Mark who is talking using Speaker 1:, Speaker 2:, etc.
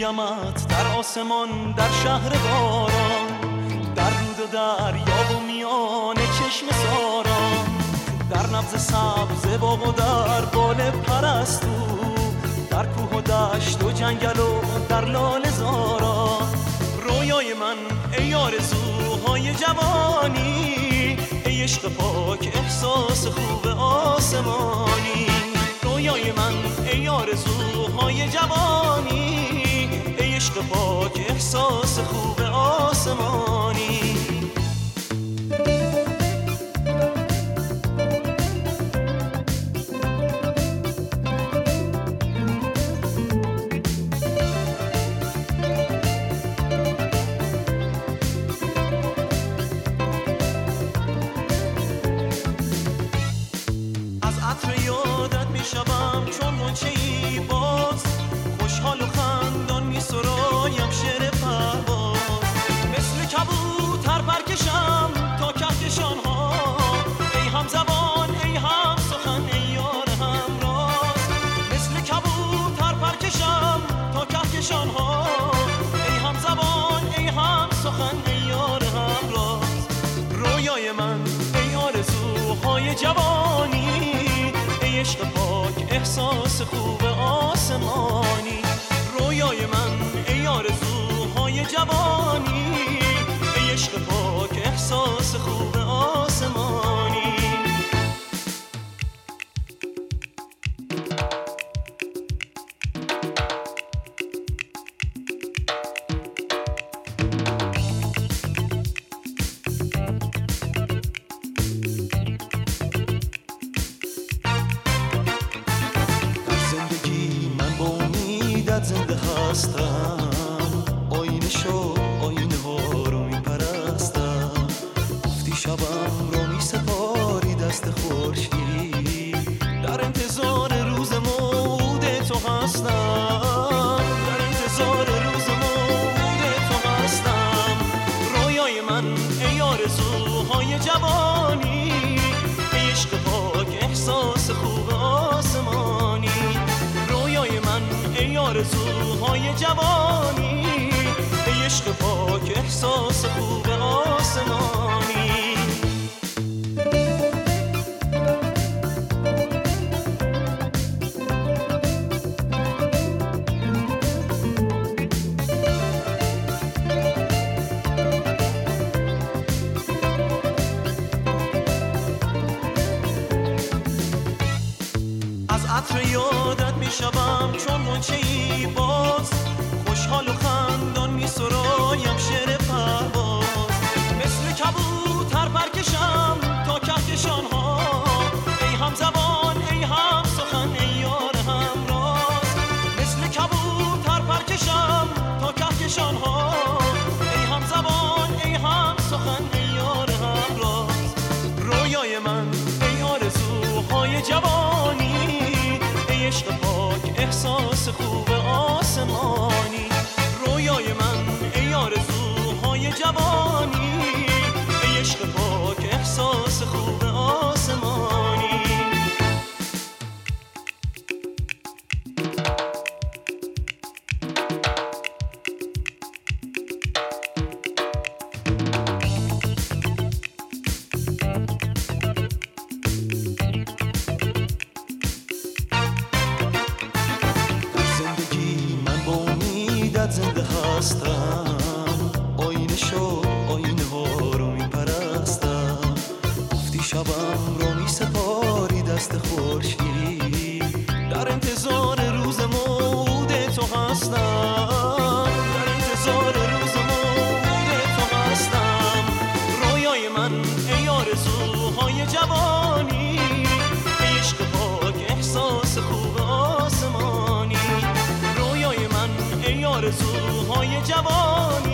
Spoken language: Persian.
Speaker 1: دیدمت در آسمان در شهر باران، در رود و دریا و میان چشم ساران، در نبض سبز باغ و در بال پرستو، در کوه و دشت و جنگل و در لاله زاران. رویای من ای آرزوهای جوانی، ای عشق پاک احساس خوب آسمانی. رویای من ای آرزوهای جوانی، ای عشق پاک احساس خوب آسمانی. شبم چون منچه‌ای باز، خوشحال و خندان می سرایم شعر پرواز. مثل کبوتر پرکشم تا کهکشان ها، ای هم زبان ای هم سخن ای یار همراز. مثل کبوتر پرکشم تا کهکشان ها، ای هم زبان ای هم سخن ای یار همراز. رویای من ای آرزوهای جوانی، ای عشق پاک احساس خوب آسمانی. رویای من ای آرزوهای جوانی، ای عشق پاک احساس خوب آسمانی. زنده هستم، آینه شو آینه ها رو میپرستم. گفتی شبم رو میسپاری دست خورشید، در انتظار روز موعود تو هستم، در انتظار روز موعود تو هستم. رویای من ای آرزوهای جوانی، ای عشق پاک احساس خوب آسمانی. رویای من ای آرزوهای جوانی، ای عشق پاک احساس خوب آسمانی. از عطر یادت میشوم چون منچه‌ای باز، خوشحال و خندان میسرایم شعر پرواز. مثل کبوتر پرکشم تا کهکشان ها، ای هم زبان ای هم سخن ای یار همراز. مثل کبوتر پرکشم تا کهکشان ها، ای هم زبان ای هم سخن ای یار همراز. رویای من ای آرزوهای جوانی، ای عشق پاک احساس خوب آسمانی. رویای من ای آرزوهای جوانی، ای عشق پاک احساس خوب آسمانی. زنده هستم، آینه شو آینه ها رو میپرستم. گفتی شبم رو میسپاری دست خورشید، در انتظار روز موعود تو هستم، در انتظار روز موعود تو هستم. رویای من ای آرزوهای جوانی، ای عشق پاک احساس خوب آسمانی. رویای من ای آرزوهای جوانی،